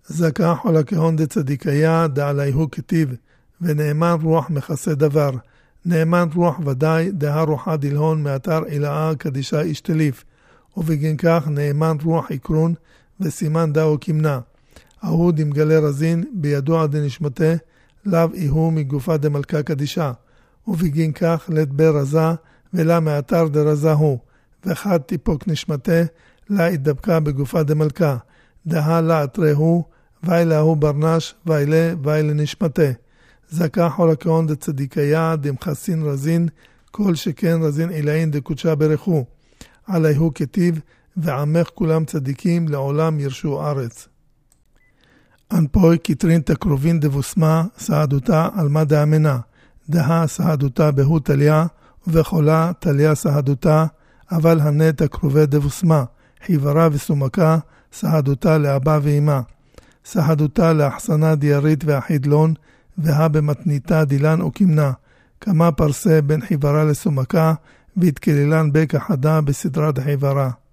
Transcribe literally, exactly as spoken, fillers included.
זכה חולה כהון דצדיקיה דעליהו כתיב, ונאמן רוח מכסה דבר. נאמן רוח ודאי דה רוחה דלהון מאתר אילאה קדישה אשתליף, ובגין כך נאמן רוח עקרון וסימן דאו כמנה. ההוא דמגלה רזין בידוע דנשמתה, לאו איהו מגופה דמלכה קדישה, ובגין כך לת ברזה ולה מאתר דרזה הוא, וחד טיפוק נשמתה, לה התדבקה בגופה דמלכה, דה לה אתרהו, ואילה הוא ברנש, ואילה ואילה נשמתה. זכה חולה כהון דצדיקיה דמחסין רזין, כל שכן רזין אילאין דקודשה ברכו. עליהו כתיב, ועמך כולם צדיקים לעולם ירשו ארץ. אנפוי כתרין תקרובין דבוסמה, סעדותה על מה דאמנה. דה סעדותה בהו תליה, ובחולה תליה סעדותה, אבל הנה תקרובי דבוסמה, חיברה וסומקה, סעדותה לאבא ואימה. סעדותה לאחסנה דיארית והחידלון, והה במתניתה דילן או כמנה, כמה פרסה בין חיברה לסומקה, והתקלילן בקחדה בסדרת חיברה.